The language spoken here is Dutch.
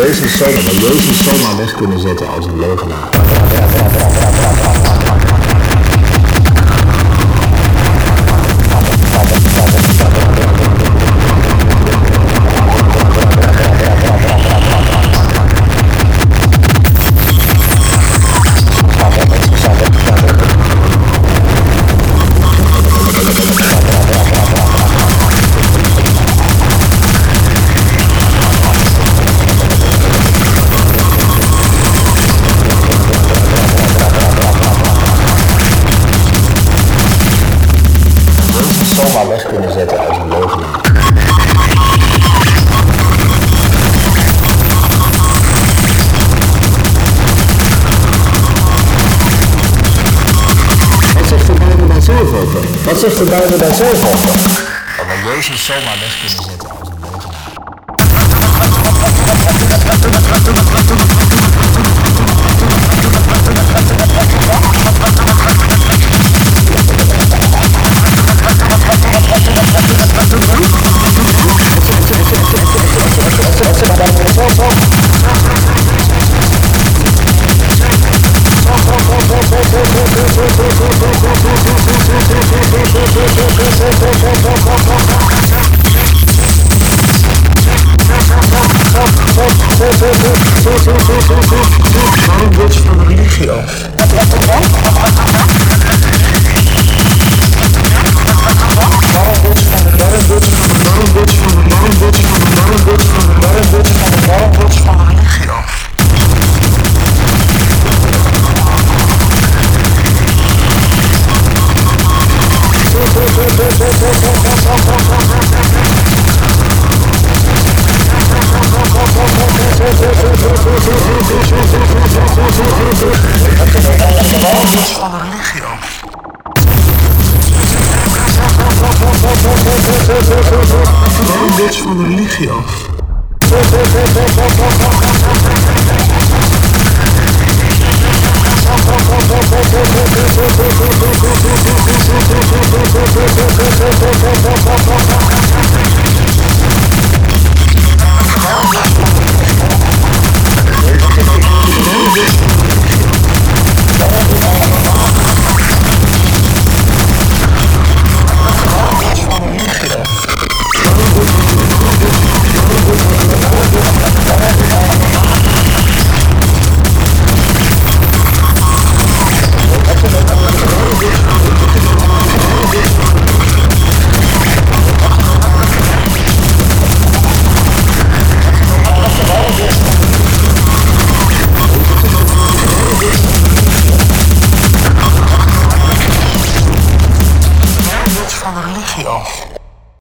Jezus zomaar weg kunnen zetten als een leugenaar. Zomaar weg kunnen zetten als een leugenaar. Wat zegt de Bijbel daar zelf over? Dat we Jezus zomaar weg kunnen zetten als een leugenaar. Waarom word je van de religie af? Waarom word je van de religie af? Waarom